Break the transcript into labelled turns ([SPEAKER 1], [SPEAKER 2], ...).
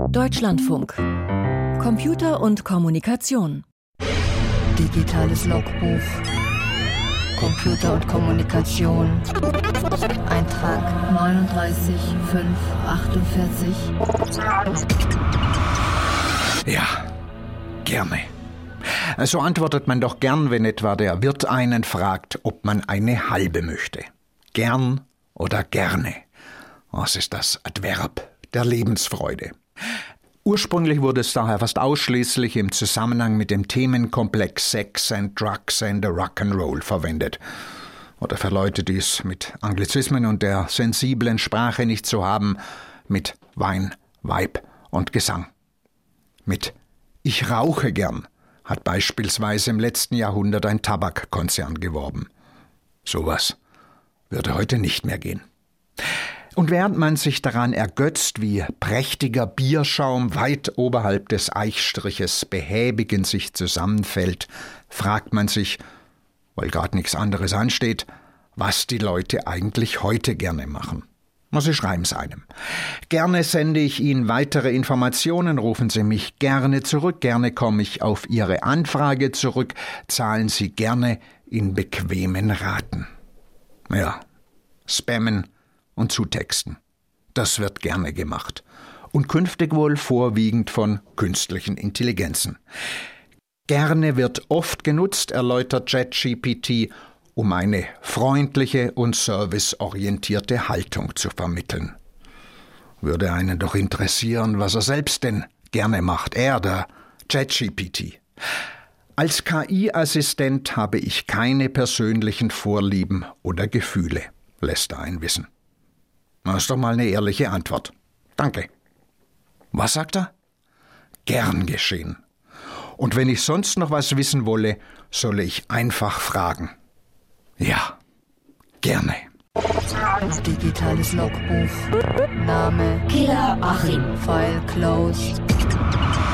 [SPEAKER 1] Deutschlandfunk. Computer und Kommunikation.
[SPEAKER 2] Digitales Logbuch. Computer und Kommunikation. Eintrag 39548.
[SPEAKER 3] Ja, gerne. So antwortet man doch gern, wenn etwa der Wirt einen fragt, ob man eine halbe möchte. Gern oder gerne. Was ist das Adverb der Lebensfreude? Ursprünglich wurde es daher fast ausschließlich im Zusammenhang mit dem Themenkomplex Sex and Drugs and Rock'n'Roll verwendet. Oder für Leute, die es mit Anglizismen und der sensiblen Sprache nicht so haben, mit Wein, Weib und Gesang. Mit Ich rauche gern hat beispielsweise im letzten Jahrhundert ein Tabakkonzern geworben. Sowas würde heute nicht mehr gehen. Und während man sich daran ergötzt, wie prächtiger Bierschaum weit oberhalb des Eichstriches behäbig in sich zusammenfällt, fragt man sich, weil gerade nichts anderes ansteht, was die Leute eigentlich heute gerne machen. Sie schreiben's einem. Gerne sende ich Ihnen weitere Informationen, rufen Sie mich gerne zurück, gerne komme ich auf Ihre Anfrage zurück, zahlen Sie gerne in bequemen Raten. Ja, spammen und zutexten. Das wird gerne gemacht. Und künftig wohl vorwiegend von künstlichen Intelligenzen. Gerne wird oft genutzt, erläutert ChatGPT, um eine freundliche und serviceorientierte Haltung zu vermitteln. Würde einen doch interessieren, was er selbst denn gerne macht, der ChatGPT. Als KI-Assistent habe ich keine persönlichen Vorlieben oder Gefühle, lässt er einen wissen. Das ist doch mal eine ehrliche Antwort. Danke. Was sagt er? Gern geschehen. Und wenn ich sonst noch was wissen wolle, solle ich einfach fragen. Ja, gerne.
[SPEAKER 2] Digitales Logbuch. Name Killer Achim. File closed.